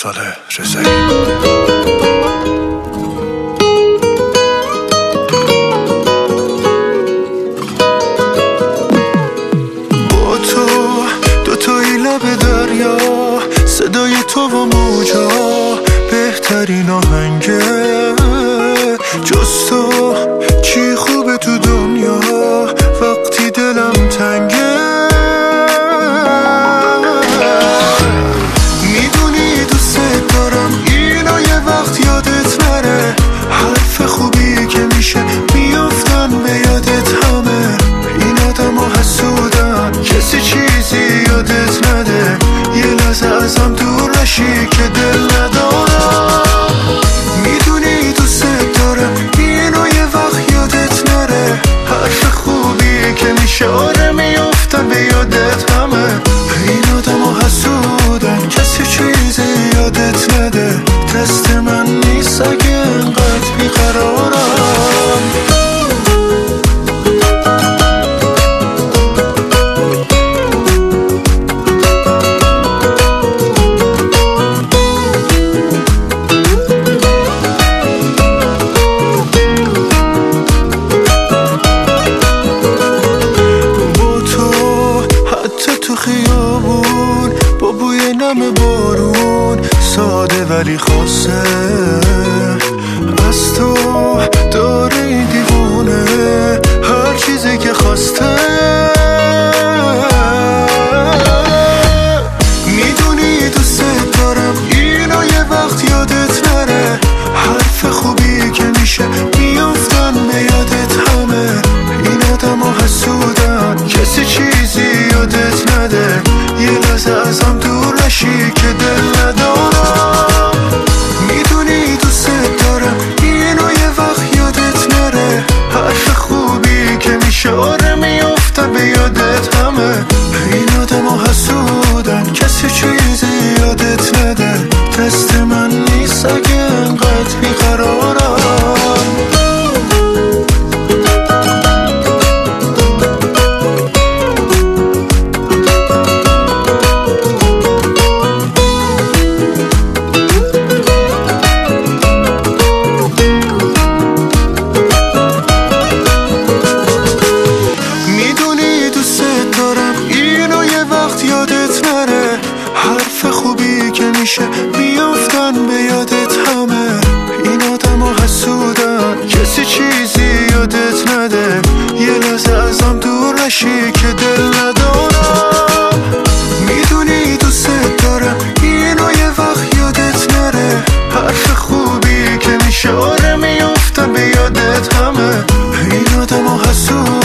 سال رضایی. با تو دوتایی لب دریا، صدای تو و موجا بهترین آهنگه. جز تو چی خوبه تو دنیا وقتی دلم تنگه. میدونی دوست دارم اینو یه وقت یادت نره. حرف خوبی که میشه میافتن به یادت همه. این آدم ها حسودن کسی چیزی یادت نده. یه لحظه ازم دور نشی که دل ندارم. میدونی دوست دارم اینو یه وقت یادت نره. حرف خوبی که میشه آره میافتن به یادت همه. این آدم ها حسودن کسی چیزی یادت نده. دست من نیست اگه انقدر بیقرارم. خیابون با بوی نم بارون، ساده ولی خاصه از تو داره این دیوونه هر چیزی که خواسته. میدونی دوست دارم اینو یه وقت یادت نره. حرف خوبی که میشه میافتن به یادت همه. این آدم ها حسودن کسی چیزی یادت نده. یه لحظه ازم دور نشی که دل ندارم. میدونی دوست دارم اینو یه وقت یادت نره. حرف خوبی که میشه آره میافتن به یادت همه. این آدم ها حسودن کسی چیزی یادت نده. دست من نیست اگه انقدر بیقرارم. یادت نره. حرف خوبی که میشه میافتن به یادت همه. این آدم ها حسودن کسی چیزی یادت نده. یه لحظه ازم دور نشی که دل ندارم. میدونی دوست دارم اینو یه وقت یادت نره. حرف خوبی که میشه آره میافتن به یادت همه. این آدم ها حسودن